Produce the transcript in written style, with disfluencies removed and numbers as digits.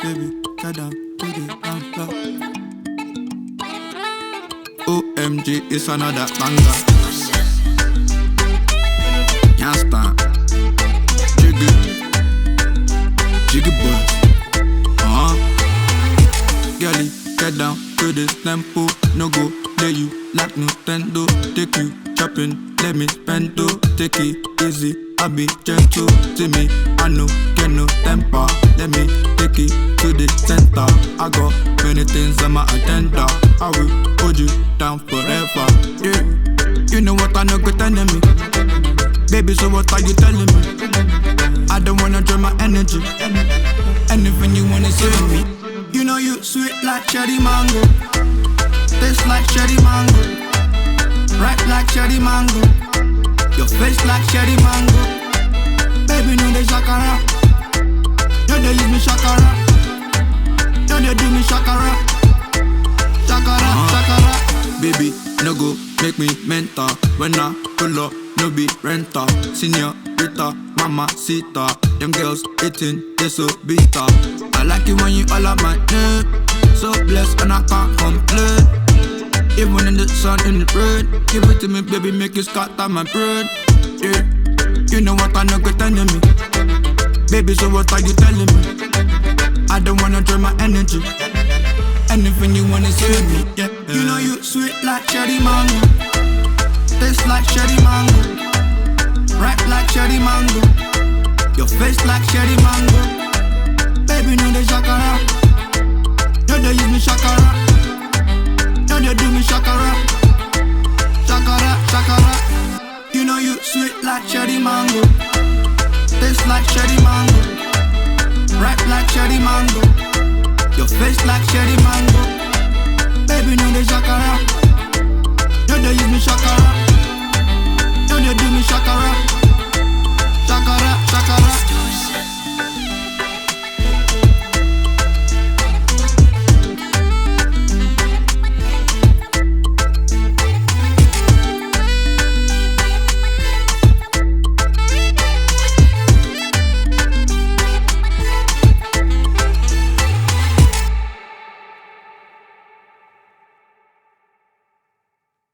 baby, get down to the dance floor. OMG, it's another banger. Can't stand. Jiggy boys. Girlie, get down to this tempo. No go, let you like Nintendo. Take you shopping, let me spend though. Take it easy, I be gentle. See me, I know, get no temper. Let me take it to the center. I got many things on my agenda. I will hold you down forever. Yeah, you know what I know, good enemy. Baby, so what are you telling me? I don't wanna drain my energy. Anything you wanna say to me. You know you sweet like cherry mango. Taste like cherry mango. Ripe like cherry mango. Your face like cherry mango. Baby, no they shakara. No they use me shakara. No they do me shakara. Shakara, shakara. Baby, no go make me mental. When I pull up, no be renter. Señorita, mamacita. Them girls eating, they so bitter. I like it when you all up my name. So blessed and I can't complain. Even in the sun, in the rain. Give it to me, baby, make it scatter my brain. Yeah, you know what I know, good enemy. Baby, so what are you telling me? I don't wanna drain my energy. Anything you wanna say to me, yeah. You know you sweet like cherry mango. Taste like cherry mango. Ripe like cherry mango. Your face like cherry mango. Baby, no they shakara. No they use me shakara. No they do me shakara. Shakara, shakara. You know you sweet like cherry mango. Taste like cherry mango. Ripe like cherry mango. Your face like cherry mango. Baby, no they shakara. No they use me shakara. No they do me shakara.